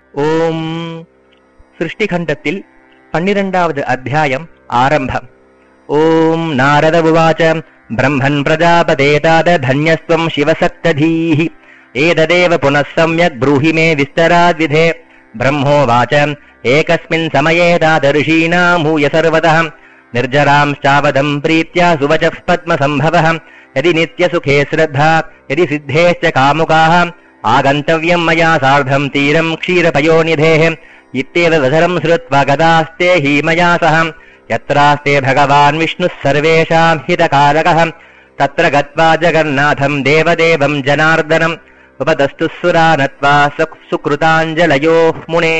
ഓം സൃഷ്ടിഖണ്ഡത്തിൽ 12ാவது അധ്യായം ആരംഭം. ഓം നാരദ ഉവാച ബ്രഹ്മൻ പ്രജാപതേതാദ ധന്യസ്ത്വം ശിവസക്തധീഃ ഏതദേവ പുനഃ സമ്യക് ബ്രൂഹി മേ വിസ്തരാദ്വിധേ. ബ്രഹ്മോവാച ഏകസ്മിൻ സമയേ താദർഷീണാം ഭൂയ സർവതഃ നിർജരാംശ്ചാവദം പ്രീത്യാ സുവചഃ പദ്മസംഭവഃ യദി നിത്യസുഖേ ശ്രദ്ധാ യദി സിദ്ധേശ്ച കാമുകാഃ ആഗന്തവ്യം മയാ സാർദ്ധം തീരം ക്ഷീരപയോനിധേഃ ഇത്യേവ വചനം ശ്രുത്വാ ഗദാസ്തേ ഹി മയാ സഹ യത്രാസ്തേ ഭഗവാൻ വിഷ്ണുഃ സർവേഷാം ഹിതകാരകഃ തത്ര ഗത്വാ ജഗന്നാഥം ദേവദേവം ജനാർദ്ദനം ഉപതസ്തുസുരാ നത്വാ സുകൃതാഞ്ജലയോഃ മുനേ.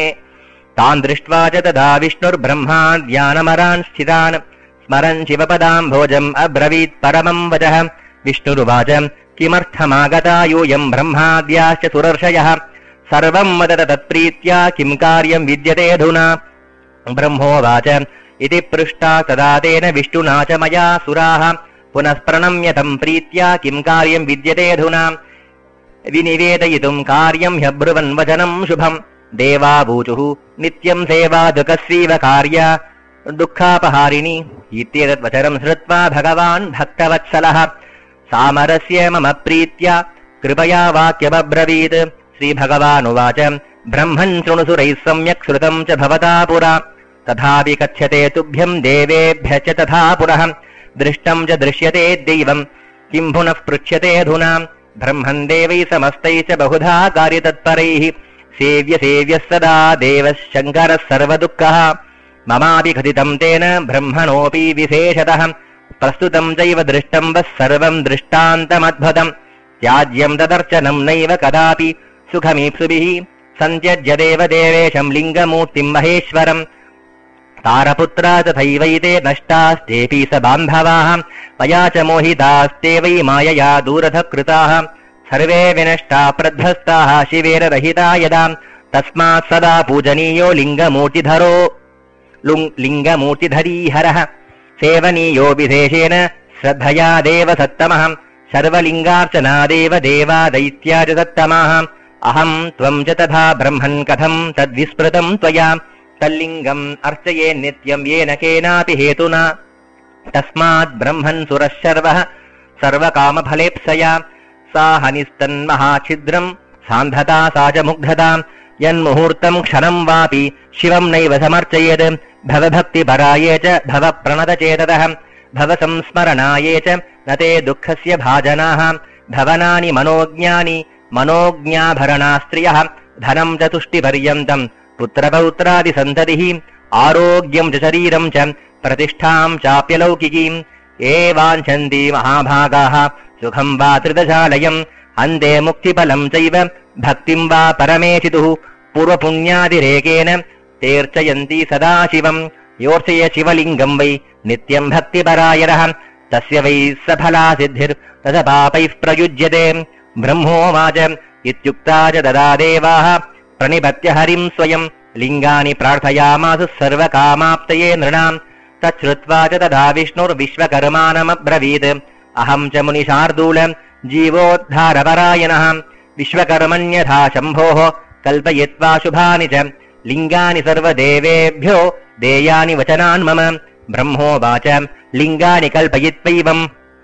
താൻ ദൃഷ്ട്വാ ച തഥാ വിഷ്ണുർബ്രഹ്മാൻ ധ്യാനമരാൻ സ്ഥിതാൻ സ്മരൻ ശിവപദാംഭോജം അബ്രവീത് പരമം വചഃ. വിഷ്ണുരുവാച കിമർത്ഥമാഗതാ യൂയം ബ്രഹ്മാദ്യാശ്ച സുരർഷയഃ സർവം വദത തത്പ്രീത്യാ കിം കാര്യം വിദ്യതേऽധുനാ. ബ്രഹ്മോവാച ഇതി പൃഷ്ടാ തദാ തേന വിഷ്ണുനാ ച മയാ സുരാഃ പുനഃ പ്രണമ്യ തം പ്രീത്യാ കിം കാര്യം വിദ്യതേऽധുനാ. വിനിവേദയിതും കാര്യം ഹ്യബ്രുവൻ വചനം ശുഭം. ദേവാവൂചുഃ നിത്യം സേവാ ദുഃഖസ്വീവ കാര്യ ദുഃഖാപഹാരിണി ഇത്യേതത് വചനം ശ്രുത്വാ ഭഗവാൻ ഭക്തവത്സലഃ സാമരസ്യ മമ പ്രീത്യാ കൃപയാ വാക്യമബ്രവീത്. ശ്രീഭഗവാനുവാച ബ്രഹ്മൻ ശൃണു സുരൈഃ സമ്യക് ശ്രുതം ച ഭവതാ പുരാ തഥാപി കഥ്യത്തെ തുഭ്യം ദേവേഭ്യഃ ച തഥാ പുനഃ ദൃഷ്ടം ച ദൃശ്യത്തെ ദൈവം കിം പുനഃ പൃച്യതേऽധുനാ. ബ്രഹ്മൻ ദേവൈഃ സമസ്തൈഃ ച ബഹുധാ കാര്യതത്പരൈഃ സേവ്യഃ സദാ ദേവഃ ശങ്കരഃ സർവദുഃഖഃ. മമാപി കഥിതം തേന ബ്രഹ്മണോऽപി വിശേഷതഃ പ്രസ്തുതം ചൈവ ദൃഷ്ടം വഃ സർവം ദൃഷ്ടാന്തമദ്ഭുതം. ത്യാജ്യം തദർച്ചനം നൈവ കദാപി സുഖമീപ്സുഭിഃ സന്ത്യജ്യദേവ ദേവേശം ലിംഗമൂർത്തിം മഹേശ്വരം. താരപുത്രാ തഥൈവൈതേ നഷ്ടാസ്തേപി സ ബാന്ധവാഃ മയാ ച മോഹിതാസ്തേ വൈ മായയാ ദൂരധകൃതാഃ. സർവേ വിനഷ്ടാ പ്രധ്വസ്താഃ ശിവേന രഹിതാ യദാ തസ്മാत् സദാ പൂജനീയോ ലിംഗമൂർത്തിധരീ ഹരഃ. സേവനീയോ വിശേഷേണ ശ്രദ്ധയാ ദേവ സത്തമഃ സർവലിംഗാർച്ചനാദേവ ദേവാ ദൈത്യാ ച സത്തമാഃ. അഹം ത്വം ച തഥാ ബ്രഹ്മൻ കഥം തദ്വിസ്മൃതം ത്വയാ തല്ലിംഗം അർച്ചയേ നിത്യം യേന കേനാപി ഹേതുനാ. തസ്മാത് ബ്രഹ്മൻ സുരഃ ശർവഃ സർവകാമഫലേപ്സയാ സാഹനിസ്തന്മഹാഛിദ്രം സാന്ധതാ സാ ച മുഗ്ധതാ. യന്മുഹൂർത്തം ക്ഷണം വാപി ശിവം നൈവ സമർച്ചയേത് ഭവഭക്തിപരായേ ച ഭവപ്രണതചേതസഃ ഭവസംസ്മരണായേ ച നതേ ദുഃഖസ്യ ഭാജനാഃ. ഭവനാനി മനോജ്ഞാഭരണാ സ്ത്രിയഃ ധനം ച തുഷ്ടിപര്യന്തം പുത്രപൗത്രാദിസന്തതിഃ ആരോഗ്യം ച ശരീരം ച പ്രതിഷ്ഠാം ചാപ്യലൗകികീം. യേ വാഞ്ഛന്തി മഹാഭാഗാഃ സുഖം വാ ത്രിദശാലയം അന്തേ മുക്തിഫലം ചൈവ ഭക്തിം വാ പരമേശിതുഃ പൂർവപുണ്യാതിരേകേന തേർച്ചയന്തി സദാശിവം. യോർച്ചയ ശിവലിംഗം വൈ നിത്യം ഭക്തിപരായണഃ തസ്യ വൈ സഫലാ സിദ്ധിർ തദപാപൈഃ പ്രയുജ്യത്തെ. ബ്രഹ്മോവാച ഇത്യുക്താ ച തദാ ദേവാഃ പ്രണിപത്യ ഹരിം സ്വയം ലിംഗാനി പ്രാർത്ഥയാമാസു സർവകാമാപ്തയേ നൃണാം. തച്ഛ്രുത്വാ ച തഥാ വിഷ്ണുർവിശ്വകർമാണമബ്രവീത് അഹം ച മുനിശാർദൂല ജീവോദ്ധാരപരായണഃ വിശ്വകർമണ്യഥാ ശംഭോഃ കൽപയിത്വാ ശുഭാനി ച ലിംഗാനി സർവദേവേഭ്യോ ദേയാനി വചനാൻ മമ. ബ്രഹ്മോവാച ലിംഗാനി കൽപയിത്വൈവം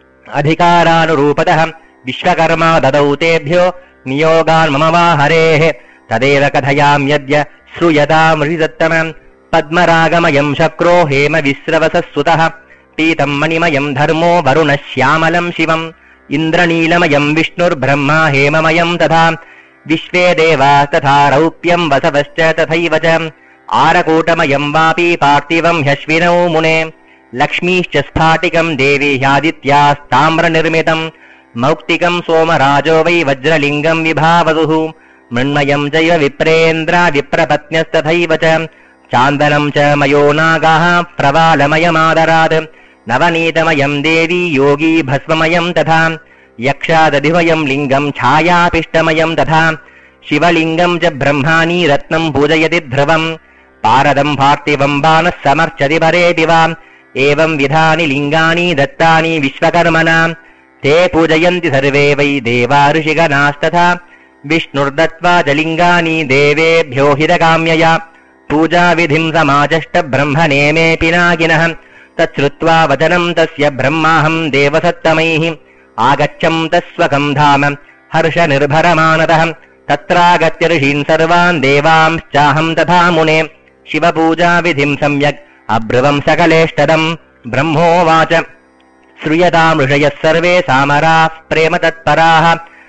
അധികാരാനുരൂപതഃ വിശ്വകർമാ ദദൗ തേഭ്യോ നിയോഗാൻ മമ വാ ഹരേഃ. തദേവ കഥയാമ്യദ്യ ശ്രൂയതാമൃതത്തമം. പദ്മരാഗമയം ശക്രോ ഹേമ വിശ്രവസസ്സുതഃ പീതം മണിമയം ധർമ്മോ വരുണഃ ശ്യാമലം ശിവം. ഇന്ദ്രനീലമയം വിഷ്ണുർബ്രഹ്മാ ഹേമമയം തഥാ വിശ്വേ ദേവാസ്തഥാ രൗപ്യം വസവശ്ച തഥൈവ ച. ആരകൂട്ടമയം വാപി പാർത്ഥിവം ഹ്യശ്വിനോ മുനെ. ലക്ഷ്മീശ്ച സ്ഫാടികം ദേവി ഹ്യാദിത്യാസ്താമ്രനിർമ്മിതം. മൗക്തികം സോമരാജോ വൈ വജ്രലിംഗം വിഭാവതുഃ. മൃണ്മയം ചൈവ വിപ്രേന്ദ്ര വിപ്രപത്ന്യസ്തഥൈവ ച. ചാന്ദനം ച മയോ നാഗാഃ പ്രവാലമയമാദരാത്. നവനീതമയം ദേവി യോഗീ ഭസ്മമയം തഥാ. യക്ഷാദധിവയം ലിംഗം ഛായാപിഷ്ടമയം തഥാ. ശിവലിംഗം ച ബ്രഹ്മാണി രത്നം പൂജയതി ധ്രുവം. പാരദം പാർത്ഥിവം ബാണഃ സമർച്ചതി പരേപി വാ. ഏവം വിധാനി ലിംഗാനി ദത്താനി വിശ്വകർമണാ. തേ പൂജയന്തി സർവേ വൈ ദേവാ ഋഷിഗണാസ്തഥാ विष्णुर्दत्त्वा च लिङ्गानि देवेभ्यो हितकाम्यया पूजाविधिं समाचष्ट ब्रह्मनेमे पिनाकिनः तच्छ्रुत्वा वचनं तस्य ब्रह्माहं देवसत्तमैः आगच्छं तस्वकं धाम हर्षनिर्भरमानतः तत्रागत्य ऋषीन् सर्वान् देवांश्चाहं तथा मुने शिवपूजाविधिं सम्यक् अब्रुवं सकलेष्टदम् ब्रह्मोवाच श्रूयताम् ऋषयः सर्वे सामराः प्रेमतत्पराः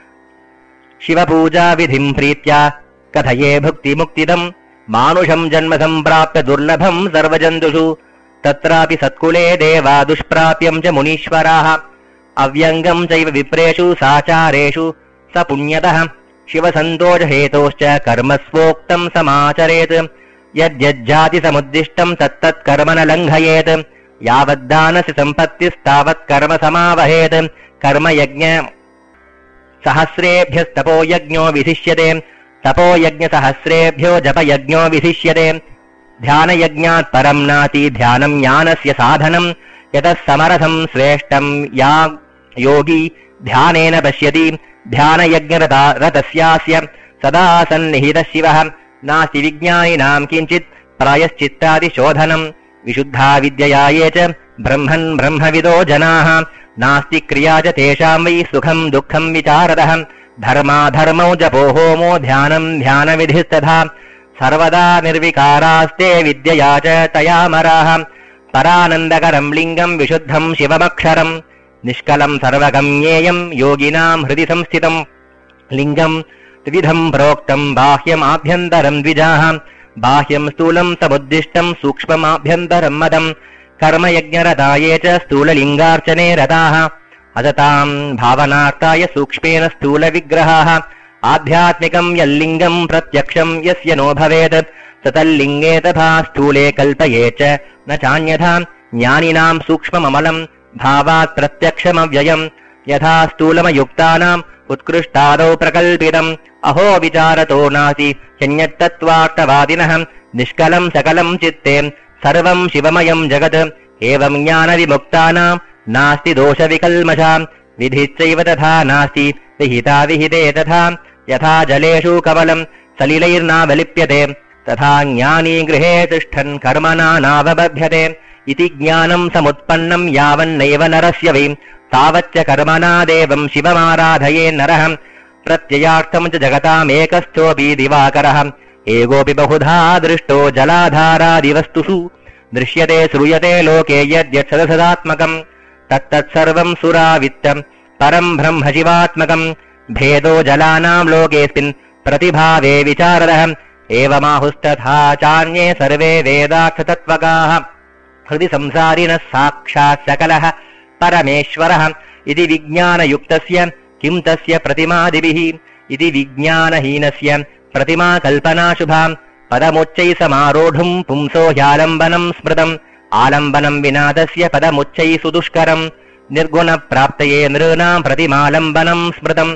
शिवपूजाविधिं प्रीत्या कथये भुक्तिमुक्तिदम् मानुषं जन्म सम्प्राप्य दुर्लभं सर्वजन्तुषु तत्रापि सत्कुले देवा दुष्प्राप्यं च मुनीश्वराः अव्यङ्गं चैव विप्रेषु साचारेषु स पुण्यतः शिवसन्तोषहेतोश्च कर्म स्वोक्तं समाचरेत् यद्यज्जातिसमुद्दिष्टं तत्तत्कर्म न लङ्घयेत् यावद्दानस्य सम्पत्तिस्तावत् कर्म समावहेत् कर्मयज्ञ सहस्रेभ्यस्तपो यज्ञो विशिष्यते तपोयज्ञसहस्रेभ्यो जपयज्ञो विशिष्यते ध्यानयज्ञात् परं नास्ति ध्यानं ज्ञानस्य साधनं यतः समरसं श्रेष्ठं या योगी ध्यानेन पश्यति ध्यानयज्ञरतस्यास्य सदा सन्निहितः शिवः नास्ति विज्ञानिनां किञ्चित् प्रायश्चित्तादिशोधनम् विशुद्धा विद्यया ये च ब्रह्मन् ब्रह्मविदो जनाः नास्ति क्रिया च तेषां वै सुखं दुःखं विचारतः धर्माधर्मौ जपो होमो ध्यानं ध्यानविधिस्तथा सर्वदा निर्विकारास्ते विद्यया च तयामराः परानन्दकरं लिङ्गं विशुद्धं शिवमक्षरम् निष्कलं सर्वगं ज्ञेयं योगिनां हृदि संस्थितं लिङ्गं त्रिविधं प्रोक्तं बाह्यमाभ्यन्तरं द्विजाः बाह्यं स्थूलं समुद्दिष्टं सूक्ष्ममाभ्यन्तरं मदं कर्मयज्ञरता ये च स्थूललिङ्गार्चने रताः अजतां भावनार्थाय सूक्ष्मेण स्थूलविग्रहाः आध्यात्मिकं यल्लिङ्गं प्रत्यक्षं यस्य नो भवेत् स तल्लिङ्गे तथा स्थूले कल्पये च न चान्यथा ज्ञानिनां सूक्ष्मममलं भावात् प्रत्यक्षमव्ययम् यथा स्थूलमयुक्तानाम् उत्कृष्टादौ प्रकल्पितम् अहो विचारतो नास्ति ह्यन्यत्तत्त्वार्थवादिनः निष्कलं सकलं चित्ते सर्वं शिवमयं जगत् एवं ज्ञानविमुक्तानां नास्ति दोषविकल्मषाम् विधिश्चैव तथा नास्ति विहिता विहिते तथा यथा जलेषु कमलं सलिलैर्नावलिप्यते तथा ज्ञानी गृहे तिष्ठन् कर्मणा नावबध्यते इति ज्ञानं समुत्पन्नं यावन्नैव नरस्य वै तावच्च कर्मणा देवं शिवमाराधये नरः प्रत्ययार्थं च जगतामेकस्थोऽपि दिवाकरः एकोऽपि बहुधा दृष्टो जलाधारादिवस्तुषु दृश्यते श्रूयते लोके यद्यत् सदसदात्मकम् तत्तत्सर्वं सुरावित्तं परं ब्रह्म शिवात्मकम् भेदो जलानां लोकेऽस्मिन् प्रतिभावे विचारदः एवमाहुस्तथा चान्ये सर्वे वेदार्थतत्त्वकाः हृदि संसारिणः साक्षात् सकलः परमेश्वरः इति विज्ञानयुक्तस्य किं तस्य प्रतिमादिभिः इति विज्ञानहीनस्य प्रतिमाकल्पनाशुभां पदमुच्चैः समारोढुं पुंसो ह्यालम्बनं स्मृतम् आलम्बनं विना तस्य पदमुच्चैः सुदुष्करम् निर्गुणप्राप्तये नृणां प्रतिमालम्बनं स्मृतम्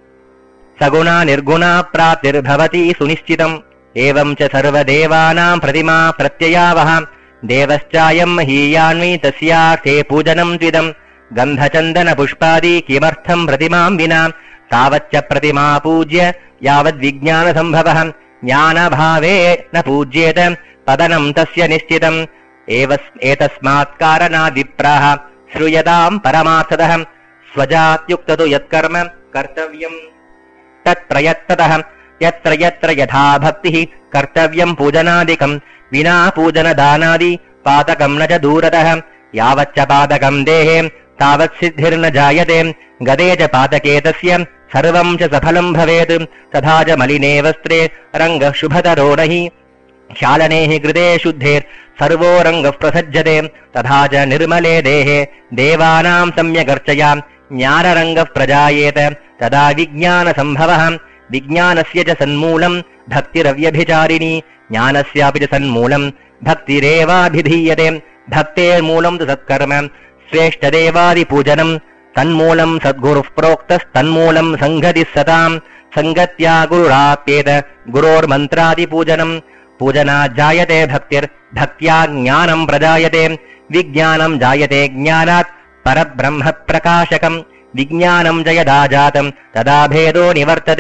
सगुणा निर्गुणा प्राप्तिर्भवति सुनिश्चितम् एवं च सर्वदेवानां प्रतिमा प्रत्ययावः देवश्चायं महीयान्वि तस्यार्थे पूजनं द्विदम् गन्धचन्दनपुष्पादि किमर्थं प्रतिमां विना तावच्च प्रतिमा पूज्य यावद्विज्ञानसम्भवः ज्ञानभावे न पूज्येत पदनं तस्य निश्चितम् एतस्मात् कारणाद् विप्राः श्रूयतां परमार्थतः स्वजात्युक्ततो यत्कर्म कर्तव्यं तत्प्रयत्ततः यत्र यत्र यथा भक्तिः कर्तव्यं पूजनादिकं विना पूजनदानादि पातकं न च दूरतः यावच्च पातकं देहे तावत् सिद्धिर्न जायते गदे च पातके तस्य सर्वं च सफलं भवेत् तथा च मलिने वस्त्रे रङ्गः शुभतरो नहि ख्यालने हि कृते शुद्धेर् सर्वो रङ्गः प्रसज्जते तथा च निर्मले देहे देवानां सम्यगर्चया ज्ञानरङ्गः प्रजायेत तदा विज्ञानसम्भवः विज्ञानस्य च सन्मूलं भक्तिरव्यभिचारिणी ज्ञानस्यापि च सन्मूलं भक्तिरेवाभिधीयते भक्तेर्मूलं तु सत्कर्म श्रेष्ठदेवादिपूजनं तन्मूलं सद्गुरुः प्रोक्तस्तन्मूलं सङ्गतिः सतां सङ्गत्या गुरुराप्येत गुरोर्मन्त्रादिपूजनं पूजनात् जायते भक्त्या ज्ञानं प्रजायते विज्ञानं जायते ज्ञानात् परब्रह्म प्रकाशकम् विज्ञानं च यदा जातं तदा भेदो निवर्तते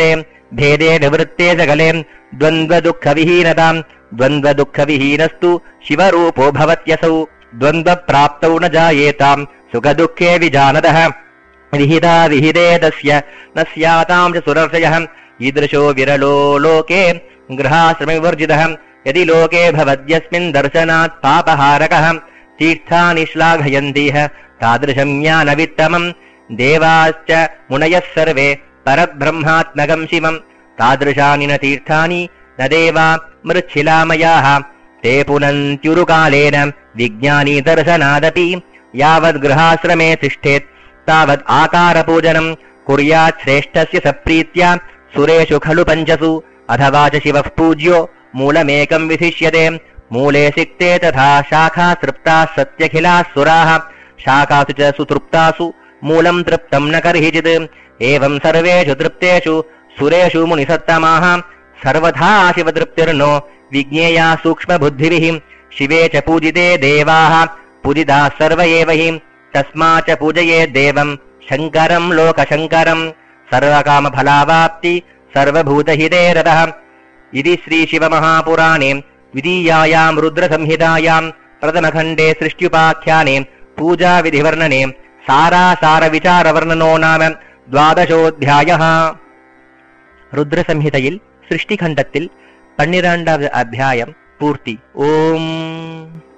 भेदे निवृत्ते सकले द्वन्द्वदुःखविहीनताम् द्वन्द्वदुःखविहीनस्तु शिवरूपो भवत्यसौ द्वन्द्वप्राप्तौ न जायेताम् सुखदुःखे विजानतः विहिता विहिते तस्य न स्याताम् च सुरर्षयः ईदृशो विरलो लोके गृहाश्रमविवर्जितः यदि लोके भवद्यस्मिन् दर्शनात् पापहारकः तीर्थानि श्लाघयन्तीह तादृशम् ज्ञानवित्तमम् देवाश्च मुनयः सर्वे परब्रह्मात्मकम् शिवम् तादृशानि न तीर्थानि न देवा मृच्छिलामयाः ते पुनन्त्युरुकालेन विज्ञानी दर्शनादपि यावद्गृहाश्रमे तिष्ठेत् तावद् आकारपूजनम् कुर्यात् श्रेष्ठस्य सप्रीत्या सुरेषु खलु पञ्चसु अथवा च शिवः पूज्यो मूलमेकम् विशिष्यते मूले सिक्ते तथा शाखा तृप्ताः सत्यखिलाः सुराः शाखासु च सुतृप्तासु मूलम् तृप्तम् न कर्हिचित् एवम् सर्वेषु तृप्तेषु सुरेषु मुनिसत्तमाः सर्वथा शिवतृप्तिर्नो विज्ञेया सूक्ष्मबुद्धिभिः शिवे च पूजिते देवाः पूजिताः सर्व एव हि तस्माच्च पूजयेद्देवम् शङ्करम् लोकशङ्करम् सर्वकामफलावाप्ति सर्वभूतहिते रतः इति श्रीशिवमहापुराणे द्वितीयायाम् रुद्रसंहितायाम् प्रथमखण्डे सृष्ट्युपाख्याने पूजाविधिवर्णने सारासारविचारवर्णनो नाम 12ोऽध्यायः രുദ്രസംഹിതയിൽ സൃഷ്ടിഖണ്ഡത്തിൽ 12ാം അധ്യായം പൂർത്തി. ഓം